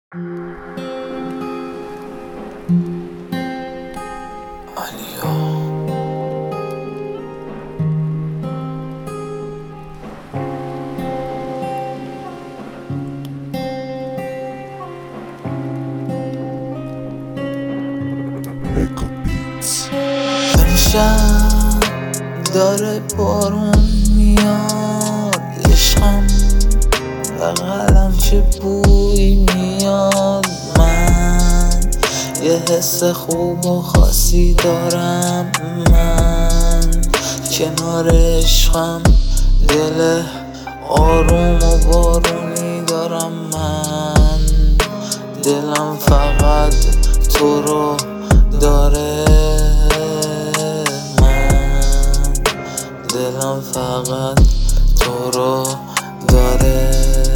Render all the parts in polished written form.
امشب داره بارون میاد، عشقم بغلم چه بویی میاد. من یه حس خوب و خاصی دارم، من کنار عشقم دل آروم و بارونی دارم. من دلم فقط تو رو داره، دلم فقط تو رو داره.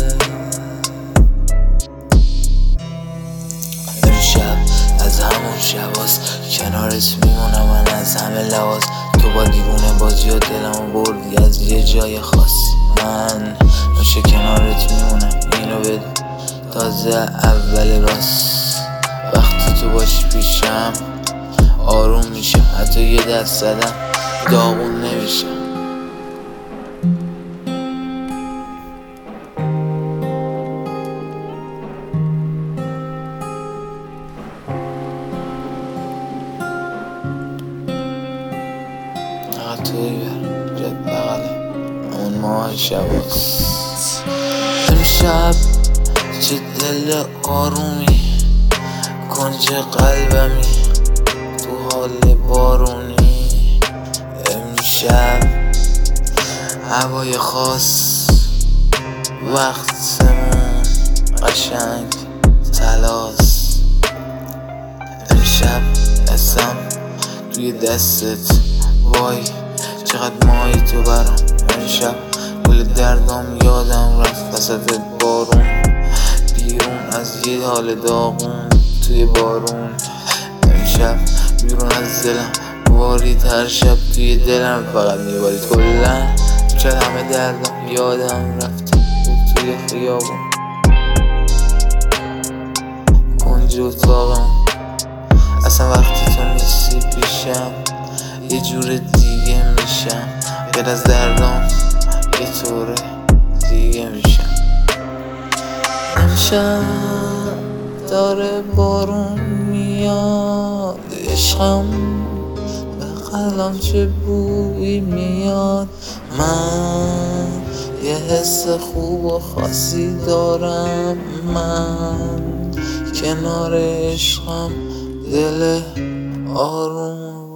امشب از همون شباست کنارت میمونم، من از همه لحاظ. تو با دیوونه بازی و دلمو بردی از یه جای خاص. من نوشه کنارت میمونم، اینو بدون تازه اول راست. وقتی تو باشی پیشم آروم میشم، حتی یه دست زدم داغون نمیشم. فقط توی جد بغلم اون ماه شباست. امشب چه دل آرومی کنج قلبمی تو حال بارونی. امشب هوای خاص، وقتمون قشنگ تلاس. امشب اسم توی دستت، وای چقدر ماهی تو برام. امشب کل دردام یادم رفت وسط بارون، بیرون از یه حال داغون توی بارون. امشب بیرون از دلم بارید، هر شب توی دلم فقط میبارید. کلن شاید همه دردام یادم رفت بود توی خیابون کنج اتاقم. اصلا وقتی تو نیستی پیشم یه جور دیگه میشم، غیر از دردام یه طور دیگه میشم. امشب داره بارون میاد، عشقم بغلم چه بویی میاد. من یه حس خوب و خاصی دارم، من کنار عشقم دل آروم